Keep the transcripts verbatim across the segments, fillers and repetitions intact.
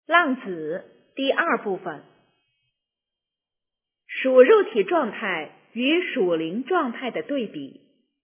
浪子第二部分，属肉体状态与属灵状态的对比。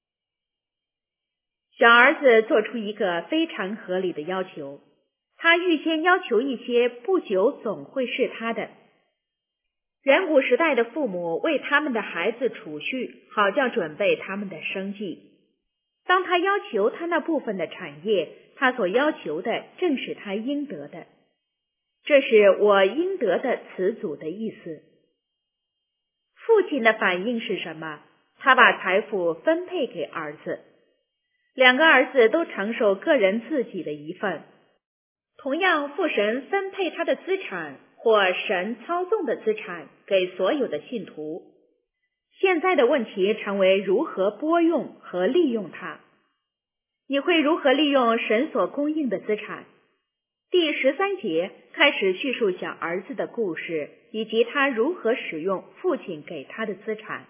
小儿子做出一个非常合理的要求，他预先要求一些不久总会是他的。远古时代的父母为他们的孩子储蓄，好叫准备他们的生计。当他要求他那部分的产业，他所要求的正是他应得的。这是我应得的词组的意思。父亲的反应是什么？他把财富分配给儿子，两个儿子都承受个人自己的一份。同样，父神分配他的资产或神操纵的资产给所有的信徒。现在的问题成为如何拨用和利用它。你会如何利用神所供应的资产？第十三节开始叙述小儿子的故事，以及他如何使用父亲给他的资产。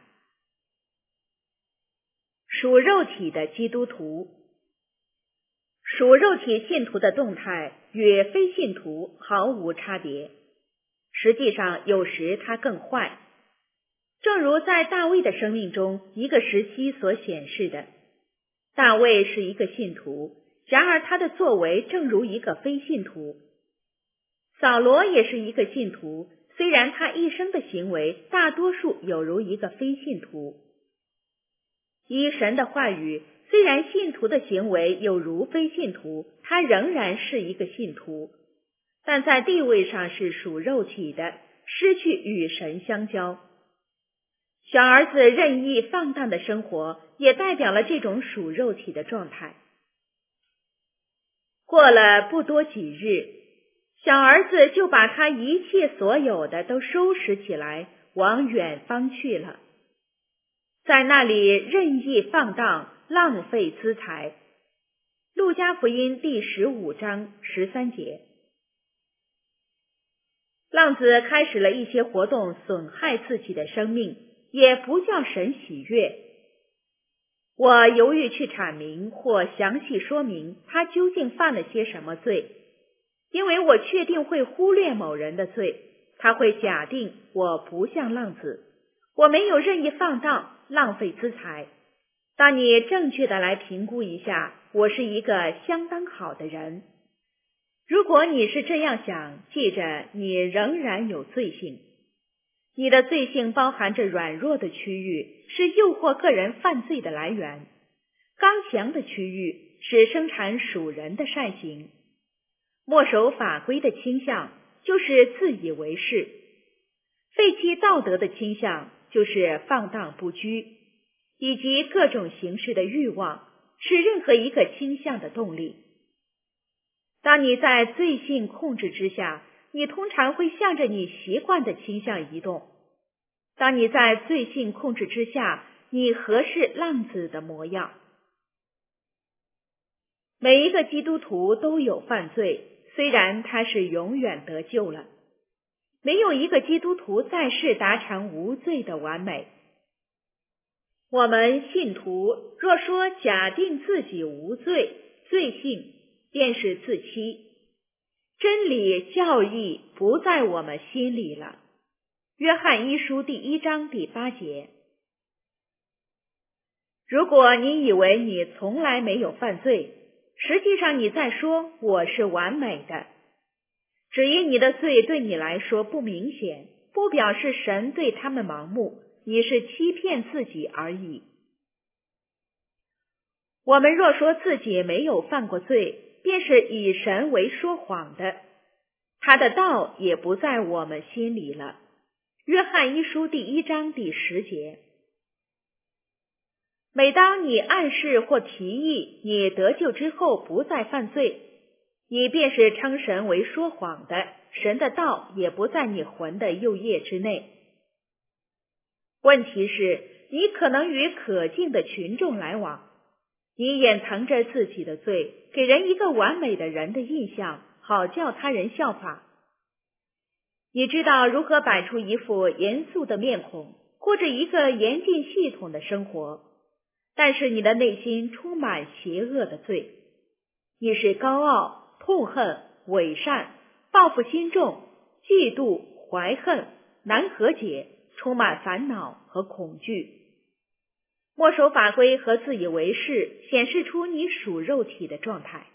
属肉体的基督徒，属肉体信徒的动态与非信徒毫无差别，实际上有时他更坏。正如在大卫的生命中一个时期所显示的，大卫是一个信徒，然而他的作为正如一个非信徒。扫罗也是一个信徒，虽然他一生的行为大多数有如一个非信徒。依神的话语，虽然信徒的行为有如非信徒，他仍然是一个信徒，但在地位上是属肉体的，失去与神相交。小儿子任意放荡的生活也代表了这种属肉体的状态。过了不多几日，小儿子就把他一切所有的都收拾起来，往远方去了，在那里任意放荡，浪费资财。路加福音第十五章十三节。浪子开始了一些活动，损害自己的生命，也不叫神喜悦。我犹豫去阐明或详细说明他究竟犯了些什么罪，因为我确定会忽略某人的罪，他会假定我不像浪子，我没有任意放荡，浪费资财。当你正确的来评估一下，我是一个相当好的人。如果你是这样想，记着你仍然有罪性。你的罪性包含着软弱的区域，是诱惑个人犯罪的来源；刚强的区域是生产属人的善行。墨守法规的倾向就是自以为是，废弃道德的倾向就是放荡不拘，以及各种形式的欲望是任何一个倾向的动力。当你在罪性控制之下，你通常会向着你习惯的倾向移动。当你在罪性控制之下，你合适浪子的模样。每一个基督徒都有犯罪，虽然他是永远得救了。没有一个基督徒在世达成无罪的完美。我们信徒若说假定自己无罪，罪性便是自欺。真理教义不在我们心里了。约翰一书第一章第八节。如果你以为你从来没有犯罪，实际上你在说我是完美的。只因你的罪对你来说不明显，不表示神对他们盲目，你是欺骗自己而已。我们若说自己没有犯过罪，便是以神为说谎的，他的道也不在我们心里了。约翰一书第一章第十节。每当你暗示或提议你得救之后不再犯罪，你便是称神为说谎的，神的道也不在你魂的右腋之内。问题是，你可能与可敬的群众来往，你掩藏着自己的罪，给人一个完美的人的印象，好叫他人效法。你知道如何摆出一副严肃的面孔，过着一个严谨系统的生活，但是你的内心充满邪恶的罪。你是高傲、痛恨、伪善、 报复心重，嫉妒、怀恨，难和解，充满烦恼和恐惧。墨守法规和自以为是显示出你属肉体的状态。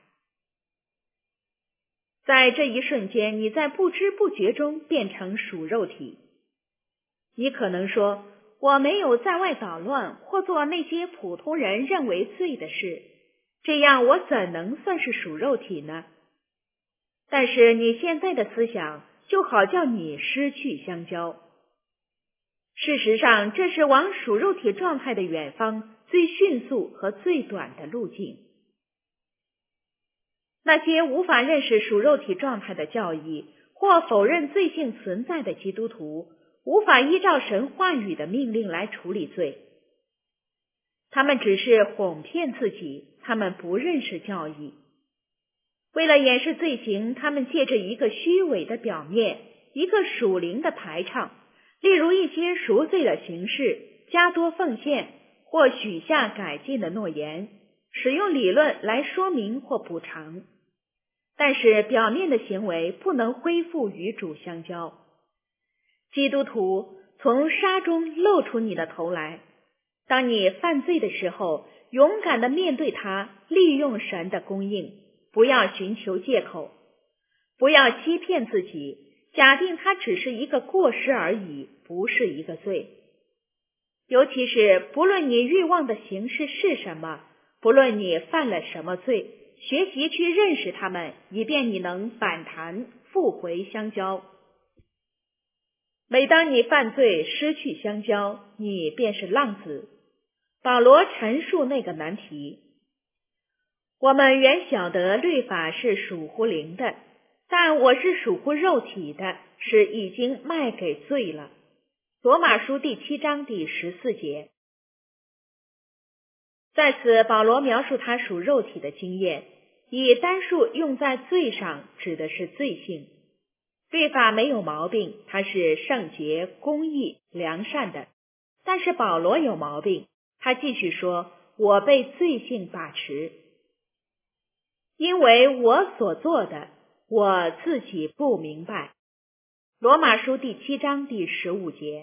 在这一瞬间，你在不知不觉中变成属肉体。你可能说，我没有在外捣乱或做那些普通人认为罪的事，这样我怎能算是属肉体呢？但是你现在的思想就好叫你失去相交。事实上，这是往属肉体状态的远方最迅速和最短的路径。那些无法认识属肉体状态的教义，或否认罪性存在的基督徒，无法依照神话语的命令来处理罪。他们只是哄骗自己，他们不认识教义。为了掩饰罪行，他们借着一个虚伪的表面，一个属灵的排场，例如一些赎罪的形式，加多奉献，或许下改进的诺言，使用理论来说明或补偿。但是表面的行为不能恢复与主相交。基督徒，从沙中露出你的头来。当你犯罪的时候，勇敢地面对它，利用神的供应，不要寻求借口，不要欺骗自己，假定它只是一个过失而已，不是一个罪。尤其是不论你欲望的形式是什么，不论你犯了什么罪，学习去认识他们，以便你能反弹，复回相交。每当你犯罪失去相交，你便是浪子。保罗陈述那个难题。我们原晓得律法是属乎灵的，但我是属乎肉体的，是已经卖给罪了。罗马书第七章第十四节。在此，保罗描述他属肉体的经验，以单数用在罪上，指的是罪性。律法没有毛病，它是圣洁、公义、良善的。但是保罗有毛病，他继续说，我被罪性把持，因为我所做的，我自己不明白。罗马书第七章第十五节。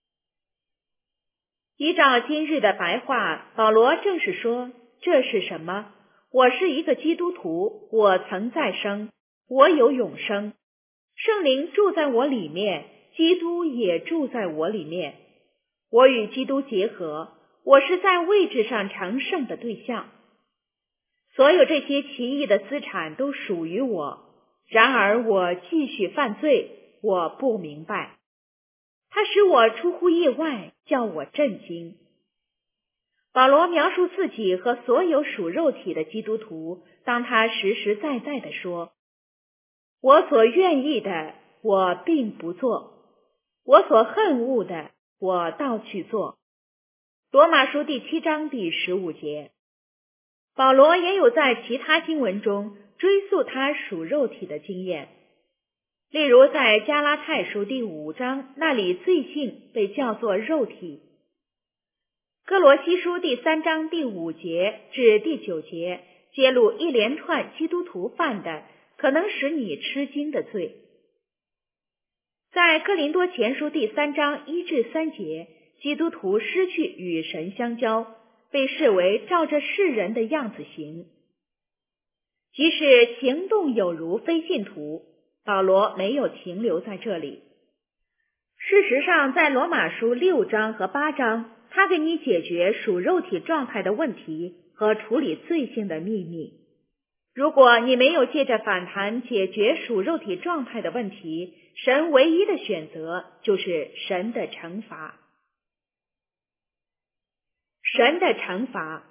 依照今日的白话，保罗正是说，这是什么？我是一个基督徒，我曾再生，我有永生，圣灵住在我里面，基督也住在我里面，我与基督结合，我是在位置上成圣的对象。所有这些奇异的资产都属于我，然而我继续犯罪，我不明白。它使我出乎意外，叫我震惊。保罗描述自己和所有属肉体的基督徒，当他实实在在地说，我所愿意的，我并不做；我所恨恶的，我倒去做。罗马书第七章第十五节。保罗也有在其他经文中追溯他属肉体的经验，例如在加拉太书第五章，那里罪性被叫做肉体；哥罗西书第三章第五节至第九节揭露一连串基督徒犯的可能使你吃惊的罪。在哥林多前书第三章一至三节，基督徒失去与神相交，被视为照着世人的样子行。即使行动有如非信徒，保罗没有停留在这里。事实上，在罗马书六章和八章，他给你解决属肉体状态的问题和处理罪性的秘密。如果你没有借着反弹解决属肉体状态的问题，神唯一的选择就是神的惩罚。神的惩罚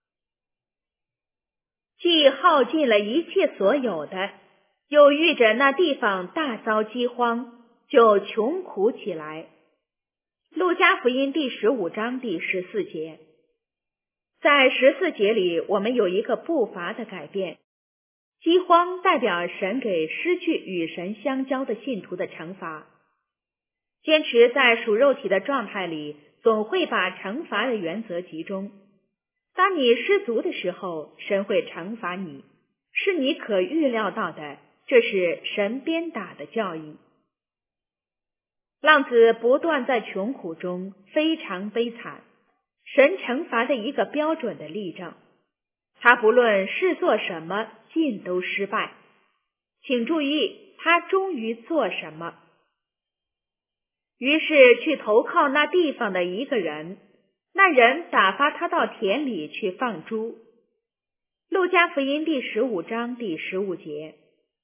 既耗尽了一切所有的，又遇着那地方大遭饥荒，就穷苦起来。路加福音第十五章第十四节。在十四节里，我们有一个步伐的改变。饥荒代表神给失去与神相交的信徒的惩罚。坚持在属肉体的状态里，总会把惩罚的原则集中。当你失足的时候，神会惩罚你，是你可预料到的， 这是神鞭打的教义。浪子不断在穷苦中，非常悲惨，神惩罚的一个标准的例证。他不论是做什么，尽都失败。请注意，他终于做什么？于是去投靠那地方的一个人，那人打发他到田里去放猪。路加福音第十五章第十五节。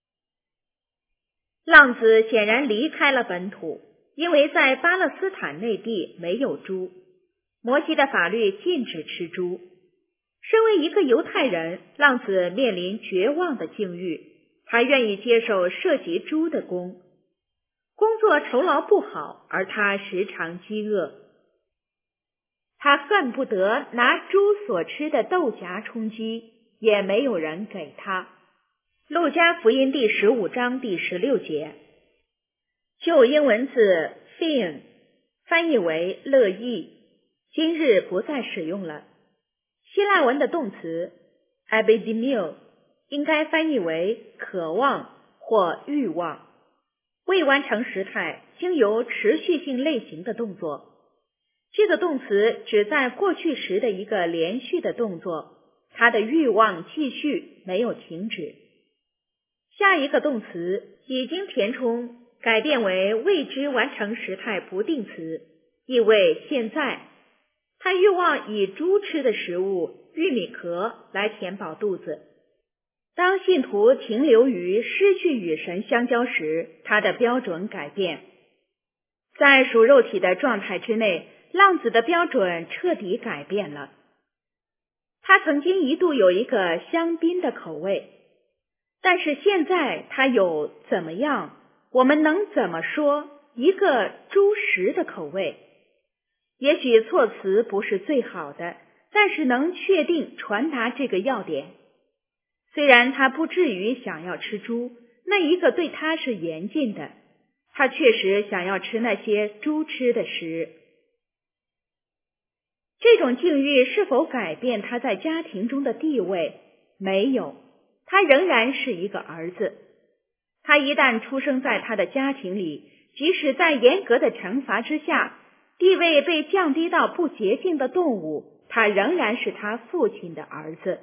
浪子显然离开了本土，因为在巴勒斯坦内地没有猪，摩西的法律禁止吃猪。身为一个犹太人，浪子面临绝望的境遇，他愿意接受涉及猪的工，工作酬劳不好，而他时常饥饿。他恨不得拿猪所吃的豆荚充饥，也没有人给他。路加福音第十五章第十六节。旧英文字 fin 翻译为乐意，今日不再使用了。希腊文的动词 abedimio 应该翻译为渴望或欲望，未完成时态，经由持续性类型的动作。这个动词指在过去时的一个连续的动作，它的欲望继续，没有停止。下一个动词已经填充，改变为未知完成时态不定词，意味现在。他欲望以猪吃的食物玉米壳来填饱肚子。当信徒停留于失去与神相交时，他的标准改变。在属肉体的状态之内，浪子的标准彻底改变了。他曾经一度有一个香槟的口味，但是现在他有怎么样？我们能怎么说？一个猪食的口味。也许措辞不是最好的，但是能确定传达这个要点。虽然他不至于想要吃猪，那一个对他是严禁的，他确实想要吃那些猪吃的食。这种境遇是否改变他在家庭中的地位？没有，他仍然是一个儿子。他一旦出生在他的家庭里，即使在严格的惩罚之下，地位被降低到不洁净的动物，他仍然是他父亲的儿子。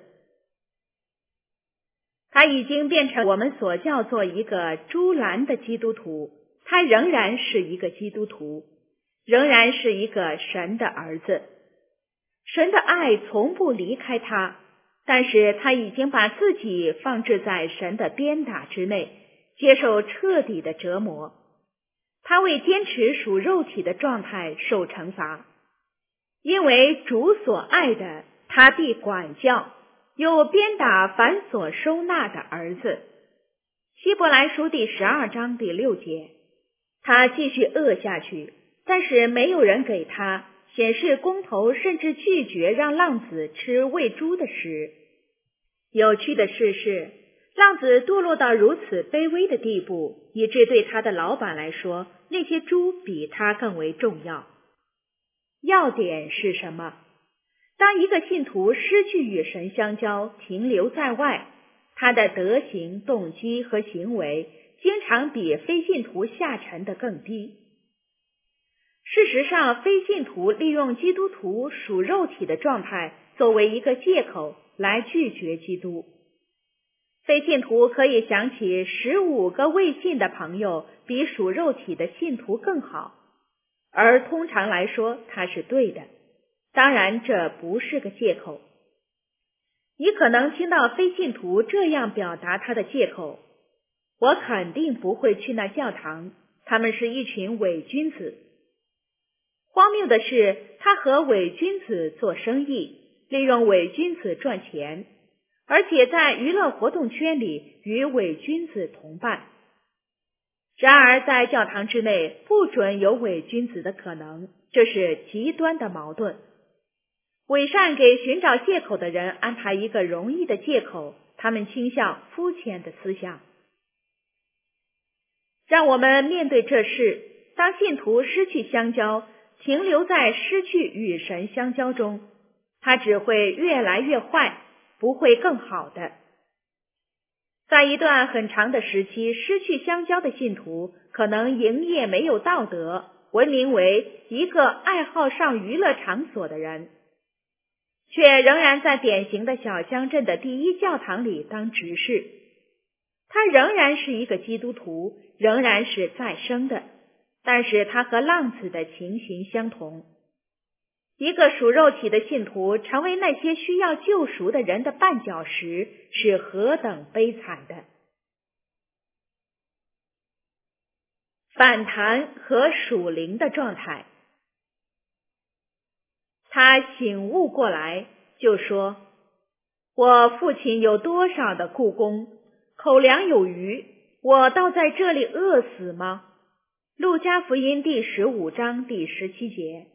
他已经变成我们所叫做一个猪栏的基督徒，他仍然是一个基督徒，仍然是一个神的儿子。神的爱从不离开他，但是他已经把自己放置在神的鞭打之内，接受彻底的折磨。他为坚持属肉体的状态受惩罚，因为主所爱的，他必管教，有鞭打凡所收纳的儿子。希伯来书第十二章第六节。他继续饿下去，但是没有人给他，显示工头甚至拒绝让浪子吃喂猪的食。有趣的事是，浪子堕落到如此卑微的地步，以致对他的老板来说，那些猪比他更为重要。要点是什么？当一个信徒失去与神相交，停留在外，他的德行、动机和行为经常比非信徒下沉得更低。事实上，非信徒利用基督徒属肉体的状态作为一个借口来拒绝基督。非信徒可以想起十五个未信的朋友比属肉体的信徒更好，而通常来说他是对的。当然这不是个借口。你可能听到非信徒这样表达他的借口：我肯定不会去那教堂，他们是一群伪君子。荒谬的是，他和伪君子做生意，利用伪君子赚钱，而且在娱乐活动圈里与伪君子同伴。然而在教堂之内不准有伪君子的可能，这是极端的矛盾。伪善给寻找借口的人安排一个容易的借口，他们倾向肤浅的思想。让我们面对这事，当信徒失去相交，停留在失去与神相交中，他只会越来越坏，不会更好的。 在一段很长的时期，失去相交的信徒可能营业没有道德，闻名为一个爱好上娱乐场所的人，却仍然在典型的小乡镇的第一教堂里当执事。他仍然是一个基督徒，仍然是再生的，但是他和浪子的情形相同。一个属肉体的信徒成为那些需要救赎的人的绊脚石，是何等悲惨的。反弹和属灵的状态。他醒悟过来，就说：我父亲有多少的雇工，口粮有余，我倒在这里饿死吗？路加福音第十五章第十七节。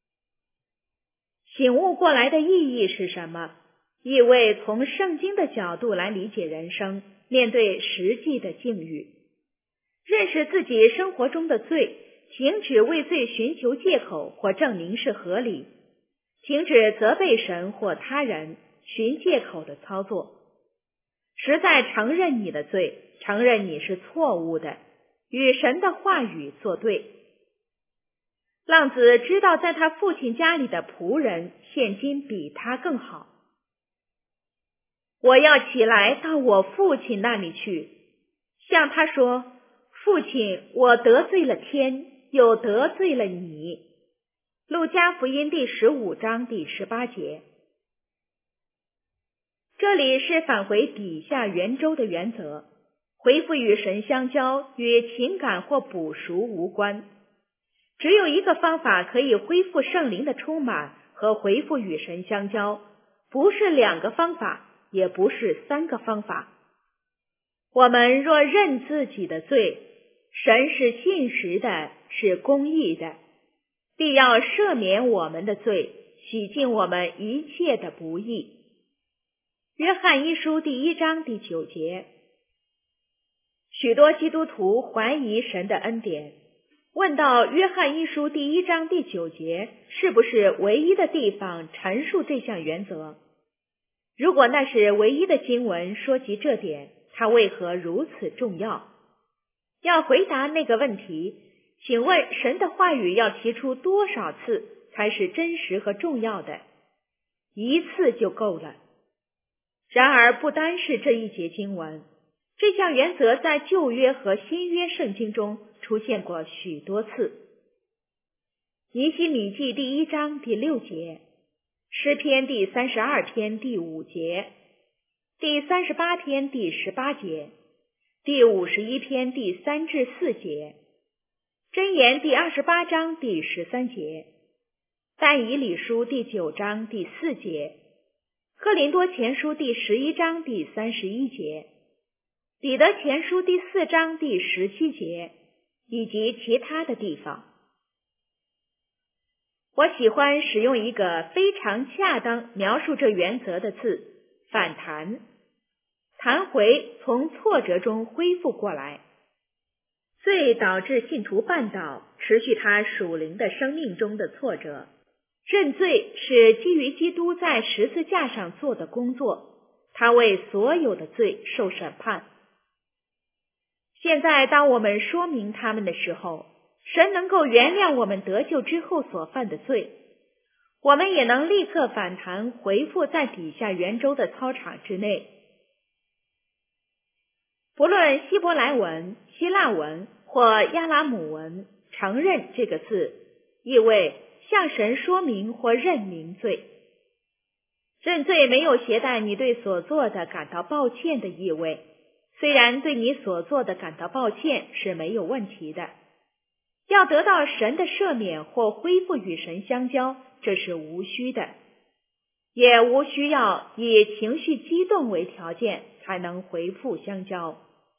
醒悟过来的意义是什么？意味从圣经的角度来理解人生，面对实际的境遇，认识自己生活中的罪，停止为罪寻求借口或证明是合理，停止责备神或他人寻借口的操作，实在承认你的罪，承认你是错误的，与神的话语作对。浪子知道在他父亲家里的仆人现今比他更好。我要起来到我父亲那里去，向他说：父亲，我得罪了天，又得罪了你。路加福音第十五章第十八节。这里是返回底下圆周的原则，恢复与神相交，与情感或补赎无关。只有一个方法可以恢复圣灵的充满和恢复与神相交，不是两个方法，也不是三个方法。我们若认自己的罪，神是信实的，是公义的，必要赦免我们的罪，洗净我们一切的不义。约翰一书第一章第九节。许多基督徒怀疑神的恩典，问到约翰一书第一章第九节是不是唯一的地方陈述这项原则？如果那是唯一的经文说及这点，它为何如此重要？要回答那个问题，请问神的话语要提出多少次才是真实和重要的？一次就够了。然而不单是这一节经文，这项原则在旧约和新约圣经中出现过许多次。尼希米记第一章第六节，诗篇第三十二篇第五节，第三十八篇第十八节，第五十一篇第三至四节，箴言第二十八章第十三节，但以理书第九章第四节，哥林多前书第十一章第三十一节，彼得前书第四章第十七节，以及其他的地方。我喜欢使用一个非常恰当描述这原则的字，反弹。弹回，从挫折中恢复过来。罪导致信徒绊倒，持续他属灵的生命中的挫折。认罪是基于基督在十字架上做的工作，他为所有的罪受审判。现在当我们说明他们的时候，神能够原谅我们得救之后所犯的罪，我们也能立刻反弹回复在底下圆周的操场之内。不论希伯来文、希腊文或亚拉姆文，承认这个字意味向神说明或认明罪。认罪没有携带你对所做的感到抱歉的意味，虽然对你所做的感到抱歉是没有问题的。要得到神的赦免或恢复与神相交，这是无需的，也无需要以情绪激动为条件才能回复相交。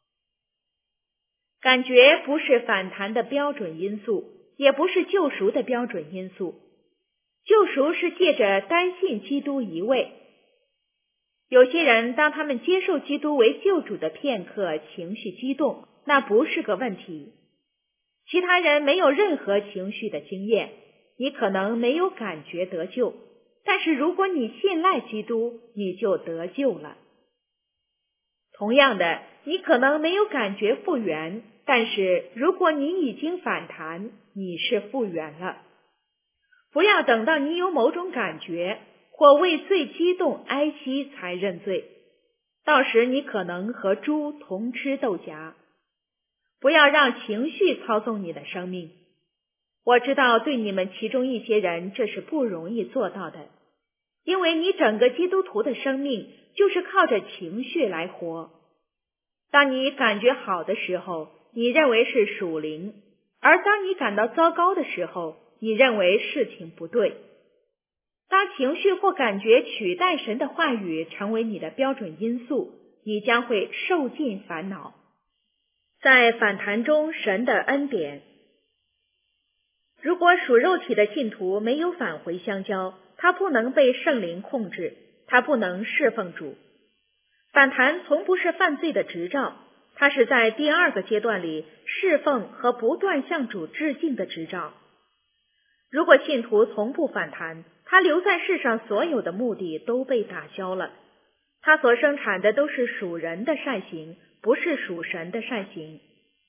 感觉不是反弹的标准因素，也不是救赎的标准因素。救赎是借着单信基督一位。有些人当他们接受基督为救主的片刻情绪激动，那不是个问题。其他人没有任何情绪的经验，你可能没有感觉得救，但是如果你信赖基督，你就得救了。 同样的，你可能没有感觉复原，但是如果你已经反弹，你是复原了。不要等到你有某种感觉或为罪激动哀戚才认罪，到时你可能和猪同吃豆荚。不要让情绪操纵你的生命。我知道对你们其中一些人这是不容易做到的，因为你整个基督徒的生命就是靠着情绪来活。当你感觉好的时候，你认为是属灵，而当你感到糟糕的时候，你认为事情不对。当情绪或感觉取代神的话语成为你的标准因素，你将会受尽烦恼。在反弹中，神的恩典。如果属肉体的信徒没有返回相交，他不能被圣灵控制，他不能侍奉主。反弹从不是犯罪的执照，它是在第二个阶段里侍奉和不断向主致敬的执照。如果信徒从不反弹，他留在世上所有的目的都被打消了，他所生产的都是属人的善行，不是属神的善行。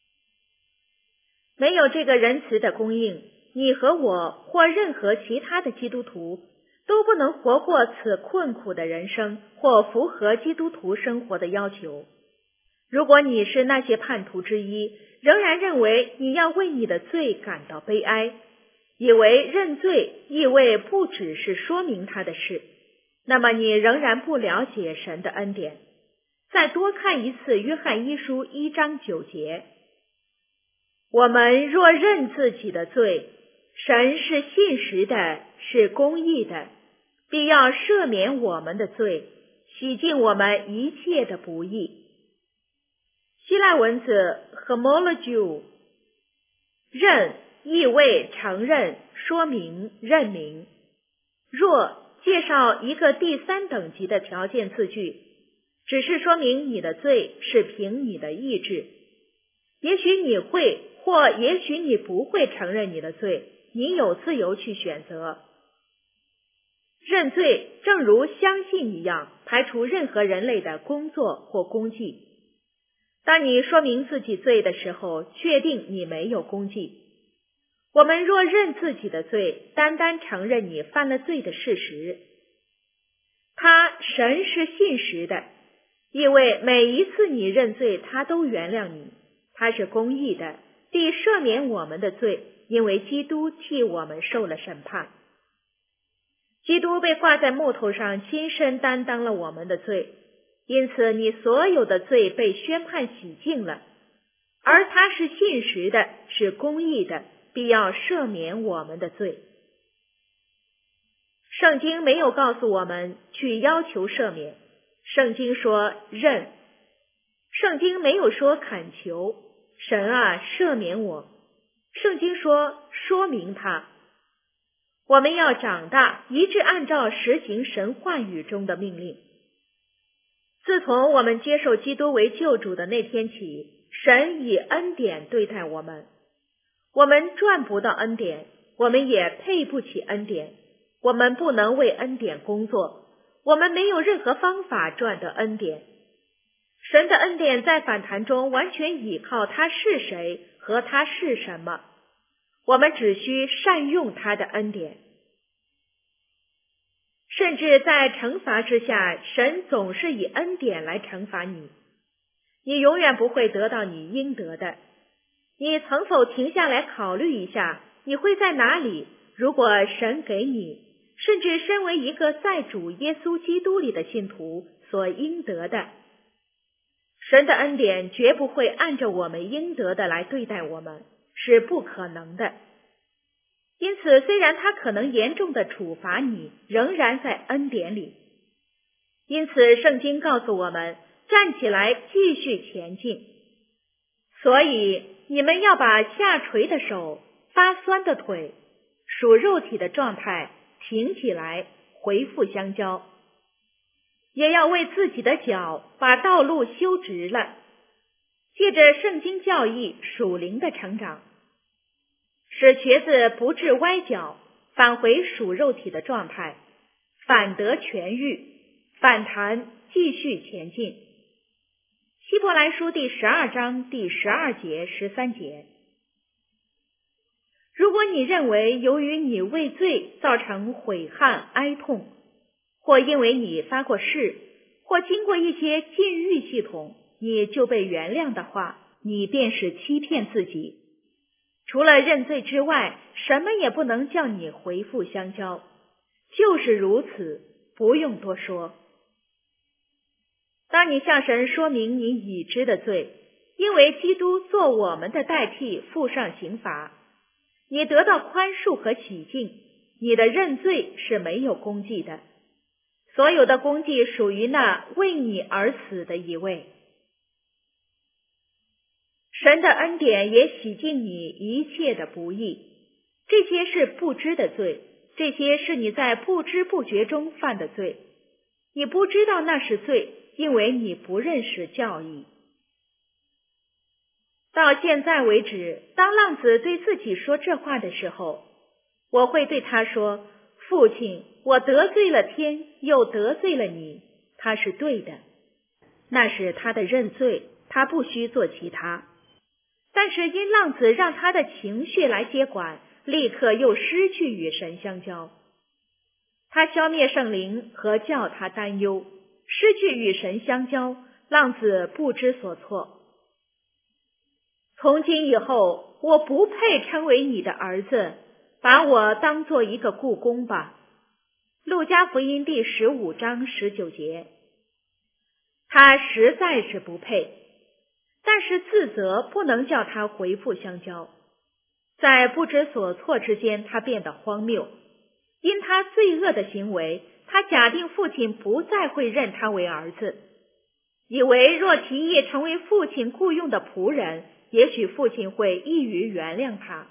没有这个仁慈的供应，你和我或任何其他的基督徒都不能活过此困苦的人生，或符合基督徒生活的要求。如果你是那些叛徒之一，仍然认为你要为你的罪感到悲哀，以为认罪意味不只是说明他的事，那么你仍然不了解神的恩典。再多看一次约翰一书一章九节，我们若认自己的罪，神是信实的，是公义的，必要赦免我们的罪，洗净我们一切的不义。希腊文字 homologio， 认意味承认、说明、认明。若介绍一个第三等级的条件字句，只是说明你的罪是凭你的意志。也许你会，或也许你不会承认你的罪，你有自由去选择。认罪正如相信一样，排除任何人类的工作或功绩。当你说明自己罪的时候，确定你没有功绩。我们若认自己的罪，单单承认你犯了罪的事实，他神是信实的，因为每一次你认罪，他都原谅你。他是公义的，必赦免我们的罪，因为基督替我们受了审判。基督被挂在木头上，亲身担当了我们的罪，因此你所有的罪被宣判洗净了。而他是信实的，是公义的，必要赦免我们的罪。圣经没有告诉我们去要求赦免，圣经说认。圣经没有说恳求，神啊，赦免我。圣经说说明他。我们要长大，一致按照实行神话语中的命令。自从我们接受基督为救主的那天起，神以恩典对待我们。我们赚不到恩典，我们也配不起恩典。我们不能为恩典工作，我们没有任何方法赚得恩典。神的恩典在反弹中完全倚靠他是谁和他是什么，我们只需善用他的恩典。甚至在惩罚之下，神总是以恩典来惩罚你。你永远不会得到你应得的。你曾否停下来考虑一下，你会在哪里，如果神给你，甚至身为一个在主耶稣基督里的信徒所应得的？神的恩典绝不会按照我们应得的来对待我们，是不可能的。因此，虽然他可能严重的处罚你，仍然在恩典里。因此，圣经告诉我们，站起来继续前进。所以，你们要把下垂的手、发酸的腿、属肉体的状态挺起来，恢复相交。也要为自己的脚把道路修直了，借着圣经教义属灵的成长，使瘸子不致歪脚，返回属肉体的状态，反得痊愈，反弹继续前进。 希伯来书第十二章第十二节、十三节。如果你认为由于你为罪造成悔恨哀痛，或因为你发过誓，或经过一些禁欲系统，你就被原谅的话，你便是欺骗自己。除了认罪之外，什么也不能叫你回复相交。就是如此，不用多说。当你向神说明你已知的罪，因为基督做我们的代替付上刑罚，你得到宽恕和洗净，你的认罪是没有功绩的。所有的功绩属于那为你而死的一位。神的恩典也洗净你一切的不义，这些是不知的罪，这些是你在不知不觉中犯的罪。你不知道那是罪，因为你不认识教义。到现在为止，当浪子对自己说这话的时候，我会对他说：父亲，我得罪了天，又得罪了你。他是对的，那是他的认罪，他不需做其他。但是因浪子让他的情绪来接管，立刻又失去与神相交。他消灭圣灵和叫他担忧，失去与神相交，浪子不知所措。从今以后，我不配称为你的儿子，把我当做一个雇工吧。路加福音第十五章十九节。他实在是不配，但是自责不能叫他回复相交。在不知所措之间，他变得荒谬。因他罪恶的行为，他假定父亲不再会认他为儿子，以为若提议成为父亲雇用的仆人，也许父亲会易于原谅他。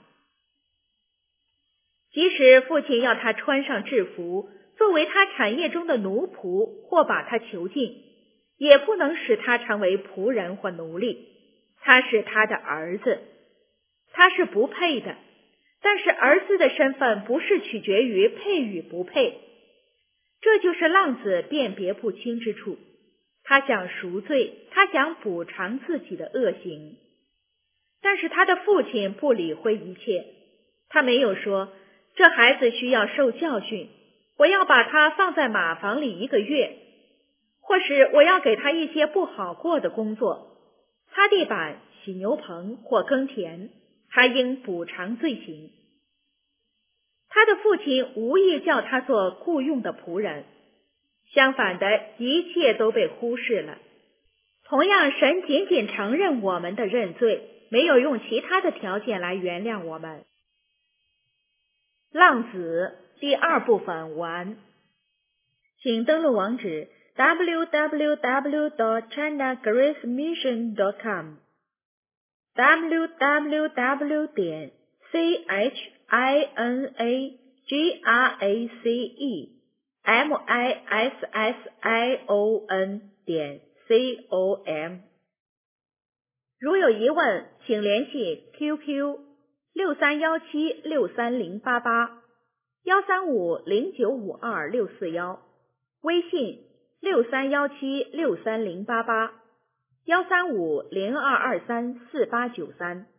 即使父亲要他穿上制服，作为他产业中的奴仆，或把他囚禁，也不能使他成为仆人或奴隶。他是他的儿子，他是不配的。但是儿子的身份不是取决于配与不配，这就是浪子辨别不清之处。他想赎罪，他想补偿自己的恶行。但是他的父亲不理会一切，他没有说，这孩子需要受教训，我要把他放在马房里一个月，或是我要给他一些不好过的工作，擦地板、洗牛棚或耕田，他应补偿罪行。他的父亲无意叫他做雇用的仆人，相反的，一切都被忽视了。同样，神仅仅承认我们的认罪，没有用其他的条件来原谅我们。浪子第二部分完，请登录网址 double-u double-u double-u dot china grace mission dot com double-u double-u double-u 点 c h i n a g r a c e m i s s i o n 点 c o m。 如有疑问，请联系 Q Q 六三一七六三零八八 一三五零九五二六四一，微信六三一七六三零八八 一三五零二二三四八九三。